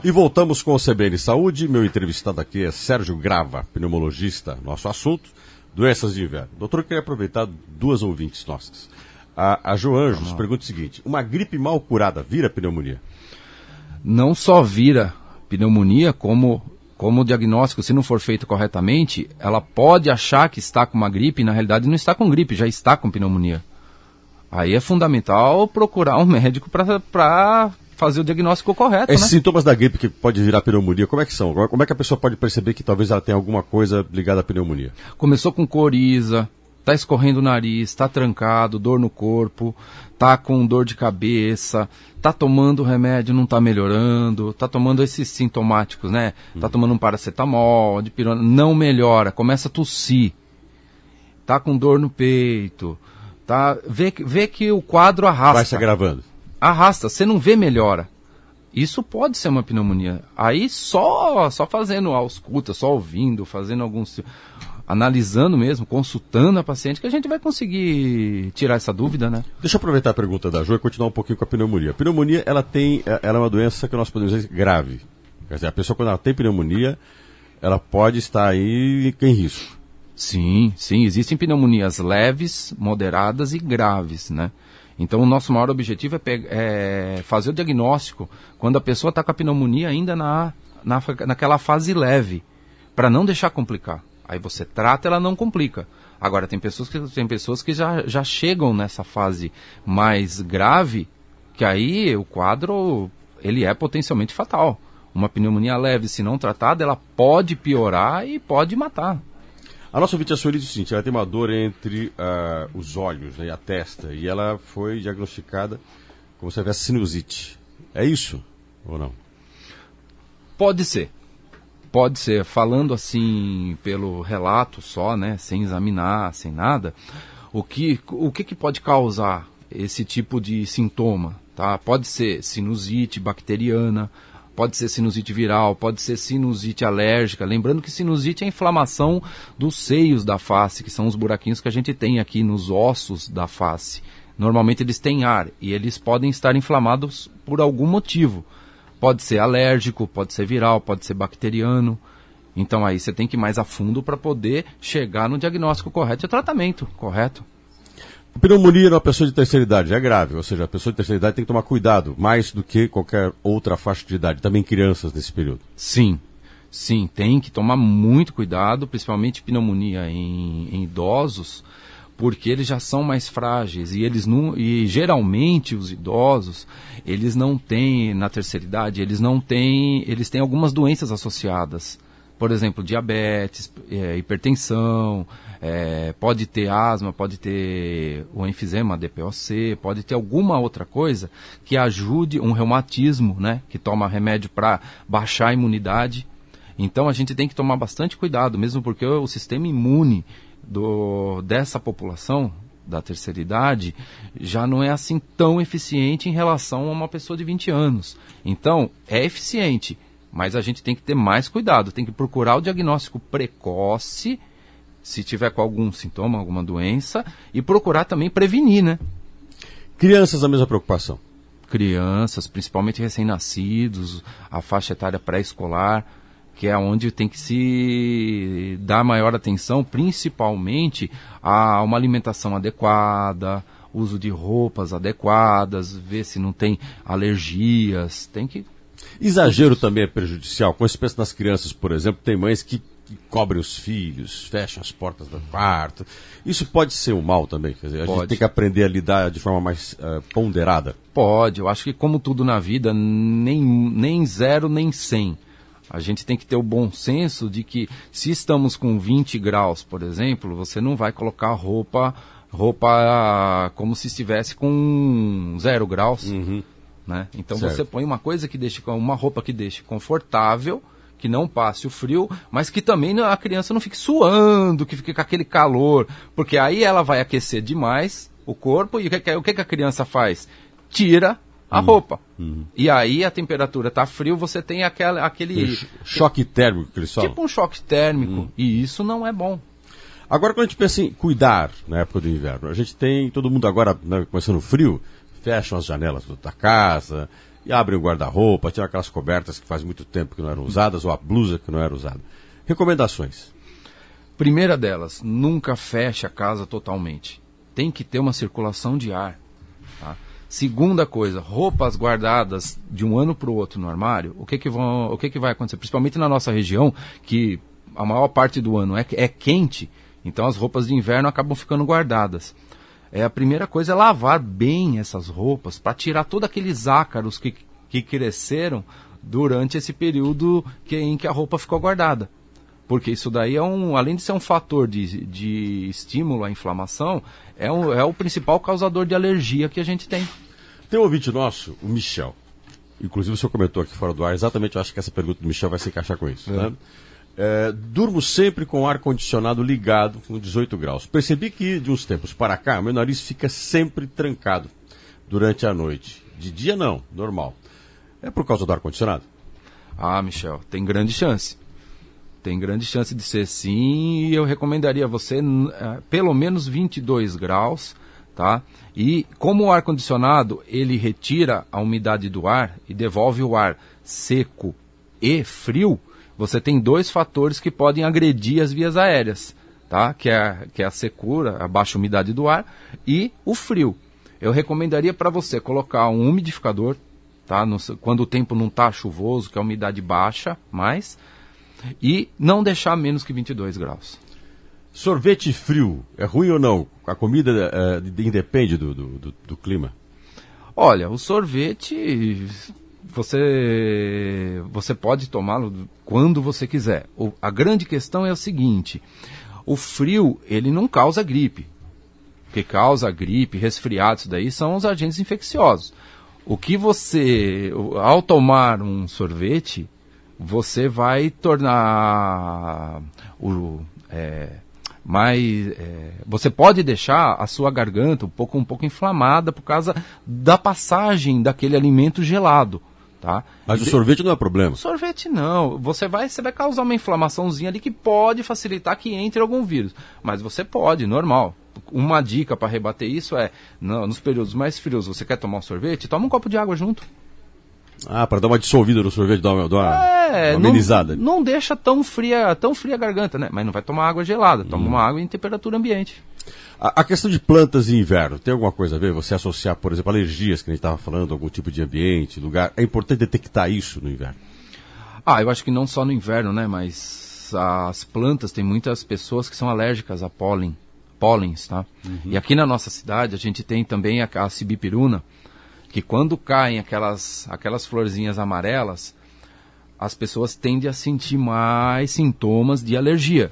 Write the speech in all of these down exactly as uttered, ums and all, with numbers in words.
E voltamos com o C B N Saúde. Meu entrevistado aqui é Sérgio Grava, pneumologista. Nosso assunto, doenças de inverno. Doutor, eu queria aproveitar duas ouvintes nossas. A, a Joanjo nos pergunta o seguinte: uma gripe mal curada vira pneumonia? Não só vira pneumonia, como, como o diagnóstico, se não for feito corretamente, ela pode achar que está com uma gripe e na realidade não está com gripe, já está com pneumonia. Aí é fundamental procurar um médico para fazer o diagnóstico correto. Esses né? sintomas da gripe que pode virar pneumonia, como é que são? Como é que a pessoa pode perceber que talvez ela tenha alguma coisa ligada à pneumonia? Começou com coriza, está escorrendo o nariz, está trancado, dor no corpo, está com dor de cabeça, está tomando remédio, não está melhorando, está tomando esses sintomáticos, né? Está hum. tomando um paracetamol, dipirona, não melhora, começa a tossir, está com dor no peito, tá? Vê, vê que o quadro arrasta. Vai se agravando. Arrasta, você não vê melhora. Isso pode ser uma pneumonia. Aí só, só fazendo ausculta, só ouvindo, fazendo alguns... analisando mesmo, consultando a paciente, que a gente vai conseguir tirar essa dúvida, né? Deixa eu aproveitar a pergunta da Jo e continuar um pouquinho com a pneumonia. A pneumonia, ela tem, ela é uma doença que nós podemos dizer grave. Quer dizer, a pessoa quando ela tem pneumonia, ela pode estar aí em risco. Sim, sim, existem pneumonias leves, moderadas e graves, né? Então o nosso maior objetivo é, pegar, é fazer o diagnóstico quando a pessoa está com a pneumonia ainda na, na, naquela fase leve, para não deixar complicar. Aí você trata, ela não complica. Agora, tem pessoas que, tem pessoas que já, já chegam nessa fase mais grave, que aí o quadro ele é potencialmente fatal. Uma pneumonia leve, se não tratada, ela pode piorar e pode matar. A nossa ouvinte, a senhora, diz o seguinte: ela tem uma dor entre uh, os olhos, né, e a testa, e ela foi diagnosticada como se tivesse sinusite. É isso ou não? Pode ser. Pode ser, falando assim pelo relato só, né, sem examinar, sem nada, o que, o que, que pode causar esse tipo de sintoma? Tá? Pode ser sinusite bacteriana, pode ser sinusite viral, pode ser sinusite alérgica. Lembrando que sinusite é a inflamação dos seios da face, que são os buraquinhos que a gente tem aqui nos ossos da face. Normalmente eles têm ar e eles podem estar inflamados por algum motivo. Pode ser alérgico, pode ser viral, pode ser bacteriano. Então aí você tem que ir mais a fundo para poder chegar no diagnóstico correto e tratamento correto. A pneumonia numa pessoa de terceira idade é grave, ou seja, a pessoa de terceira idade tem que tomar cuidado, mais do que qualquer outra faixa de idade, também crianças nesse período. Sim, sim, tem que tomar muito cuidado, principalmente pneumonia em, em idosos, porque eles já são mais frágeis e eles não, e geralmente os idosos, eles não têm, na terceira idade, eles não têm, eles têm algumas doenças associadas. Por exemplo, diabetes, é, hipertensão, é, pode ter asma, pode ter o enfisema, D P O C, pode ter alguma outra coisa que ajude, um reumatismo, né, que toma remédio para baixar a imunidade. Então a gente tem que tomar bastante cuidado, mesmo porque o sistema imune Do, dessa população da terceira idade já não é assim tão eficiente em relação a uma pessoa de vinte anos. Então, é eficiente, mas a gente tem que ter mais cuidado, tem que procurar o diagnóstico precoce, se tiver com algum sintoma, alguma doença, e procurar também prevenir, né? Crianças, a mesma preocupação? Crianças, principalmente recém-nascidos, a faixa etária pré-escolar, que é onde tem que se dar maior atenção, principalmente a uma alimentação adequada, uso de roupas adequadas, ver se não tem alergias, tem que... Exagero também é prejudicial. Quando se pensa nas crianças, por exemplo, tem mães que, que cobrem os filhos, fecham as portas do quarto. Isso pode ser um mal também? Quer dizer, a pode. gente tem que aprender a lidar de forma mais uh, ponderada? Pode, eu acho que como tudo na vida, nem, nem zero, nem cem. A gente tem que ter o bom senso de que se estamos com vinte graus, por exemplo, você não vai colocar roupa, roupa como se estivesse com zero graus. Uhum. Né? Então certo. Você põe uma coisa que deixe, uma roupa que deixe confortável, que não passe o frio, mas que também a criança não fique suando, que fique com aquele calor, porque aí ela vai aquecer demais o corpo e o que, o que a criança faz? Tira a uhum. roupa. Uhum. E aí a temperatura está frio, você tem aquela, aquele... Ch- choque térmico que eles falam. Tipo um choque térmico. Uhum. E isso não é bom. Agora, quando a gente pensa em cuidar na época do inverno, a gente tem, todo mundo agora, né, começando o frio, fecham as janelas da casa, e abrem o guarda-roupa, tiram aquelas cobertas que faz muito tempo que não eram usadas, ou a blusa que não era usada. Recomendações. Primeira delas, nunca feche a casa totalmente. Tem que ter uma circulação de ar. Tá? Segunda coisa, roupas guardadas de um ano para o outro no armário, o que que, vão, o que que vai acontecer? Principalmente na nossa região, que a maior parte do ano é, é quente, então as roupas de inverno acabam ficando guardadas. É, a primeira coisa é lavar bem essas roupas para tirar todos aqueles ácaros que, que cresceram durante esse período que, em que a roupa ficou guardada. Porque isso daí, é um, além de ser um fator de, de estímulo à inflamação, é, um, é o principal causador de alergia que a gente tem. Tem um ouvinte nosso, o Michel. Inclusive o senhor comentou aqui fora do ar, exatamente, eu acho que essa pergunta do Michel vai se encaixar com isso. É. Né? É, durmo sempre com o ar-condicionado ligado com dezoito graus. Percebi que de uns tempos para cá, meu nariz fica sempre trancado durante a noite. De dia não, normal. É por causa do ar-condicionado? Ah, Michel, tem grande chance. Tem grande chance de ser sim, e eu recomendaria a você uh, pelo menos vinte e dois graus, tá? E como o ar-condicionado, ele retira a umidade do ar e devolve o ar seco e frio, você tem dois fatores que podem agredir as vias aéreas, tá? Que é, que é a secura, a baixa umidade do ar e o frio. Eu recomendaria para você colocar um umidificador, tá? No, quando o tempo não está chuvoso, que a umidade baixa mais, e não deixar menos que vinte e dois graus. Sorvete frio, é ruim ou não? A comida é, independe do, do, do, do clima? Olha, o sorvete, você, você pode tomá-lo quando você quiser. O, a grande questão é o seguinte, o frio, ele não causa gripe. O que causa gripe, resfriado, isso daí são os agentes infecciosos. O que você, ao tomar um sorvete, você vai tornar o é, mais é, você pode deixar a sua garganta um pouco um pouco inflamada por causa da passagem daquele alimento gelado, tá? Mas e o de... sorvete não é problema. O sorvete não, você vai você vai causar uma inflamaçãozinha ali que pode facilitar que entre algum vírus, mas você pode, normal. Uma dica para rebater isso é, no, nos períodos mais frios, você quer tomar um sorvete, toma um copo de água junto. Ah, para dar uma dissolvida no sorvete, dar uma, dar uma, é, uma amenizada. Não, não deixa tão fria, tão fria a garganta, né? Mas não vai tomar água gelada, toma hum. uma água em temperatura ambiente. A, a questão de plantas em inverno, tem alguma coisa a ver? Você associar, por exemplo, alergias que a gente estava falando, algum tipo de ambiente, lugar. É importante detectar isso no inverno? Ah, eu acho que não só no inverno, né? Mas as plantas, tem muitas pessoas que são alérgicas a pólen, pólens, tá? Uhum. E aqui na nossa cidade a gente tem também a, a sibipiruna, que quando caem aquelas, aquelas florzinhas amarelas, as pessoas tendem a sentir mais sintomas de alergia.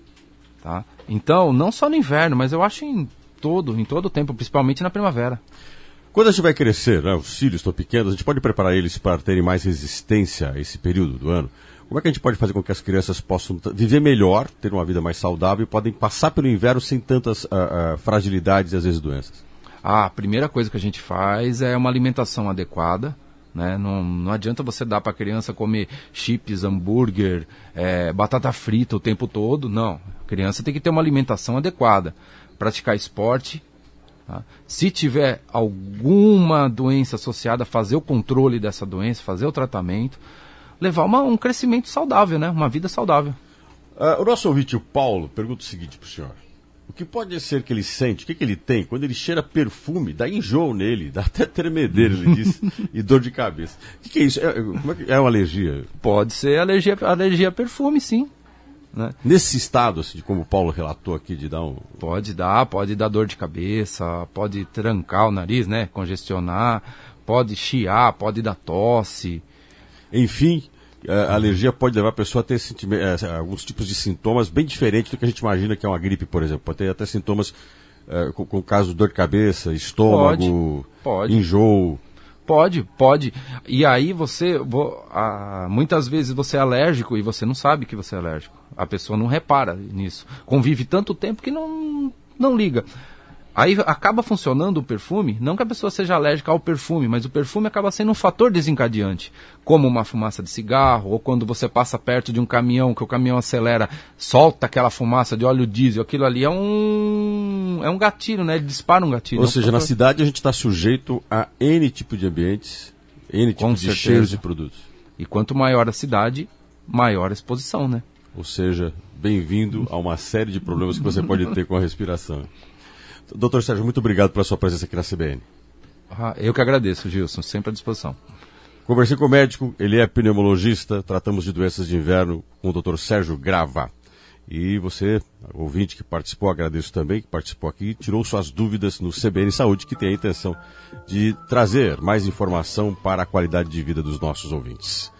Tá? Então, não só no inverno, mas eu acho em todo, em todo o tempo, principalmente na primavera. Quando a gente vai crescer, né, os filhos estão pequenos, a gente pode preparar eles para terem mais resistência a esse período do ano? Como é que a gente pode fazer com que as crianças possam viver melhor, ter uma vida mais saudável e podem passar pelo inverno sem tantas uh, uh, fragilidades e às vezes doenças? Ah, a primeira coisa que a gente faz é uma alimentação adequada, né? Não, não adianta você dar para a criança comer chips, hambúrguer, é, batata frita o tempo todo, não. A criança tem que ter uma alimentação adequada, praticar esporte. Tá? Se tiver alguma doença associada, fazer o controle dessa doença, fazer o tratamento, levar uma, um crescimento saudável, né? Uma vida saudável. Uh, o nosso ouvinte, o Paulo, pergunta o seguinte para o senhor. O que pode ser que ele sente, o que, que ele tem, quando ele cheira perfume, dá enjoo nele, dá até tremedeira, ele diz, e dor de cabeça. O que, que é isso? É, como é, que, é uma alergia? Pode ser alergia, alergia a perfume, sim. Né? Nesse estado, assim, como o Paulo relatou aqui, de dar um... Pode dar, pode dar dor de cabeça, pode trancar o nariz, né, congestionar, pode chiar, pode dar tosse. Enfim... A alergia pode levar a pessoa a ter é, alguns tipos de sintomas bem diferentes do que a gente imagina que é uma gripe, por exemplo. Pode ter até sintomas, é, com, com caso de dor de cabeça, estômago, pode, pode. enjoo. Pode, pode. E aí você, vo, a, muitas vezes você é alérgico e você não sabe que você é alérgico. A pessoa não repara nisso. Convive tanto tempo que não, não liga. Aí acaba funcionando o perfume, não que a pessoa seja alérgica ao perfume, mas o perfume acaba sendo um fator desencadeante, como uma fumaça de cigarro, ou quando você passa perto de um caminhão, que o caminhão acelera, solta aquela fumaça de óleo diesel, aquilo ali é um, é um gatilho, né? Ele dispara um gatilho. Ou é um seja, fator... na cidade a gente está sujeito a N tipo de ambientes N tipo Com de certeza. cheiros e produtos. E quanto maior a cidade, maior a exposição, né? Ou seja, bem-vindo a uma série de problemas que você pode ter com a respiração. doutor Sérgio, muito obrigado pela sua presença aqui na C B N. Ah, eu que agradeço, Gilson, sempre à disposição. Conversei com o médico, ele é pneumologista, tratamos de doenças de inverno com o doutor Sérgio Grava. E você, ouvinte que participou, agradeço também que participou aqui, tirou suas dúvidas no C B N Saúde, que tem a intenção de trazer mais informação para a qualidade de vida dos nossos ouvintes.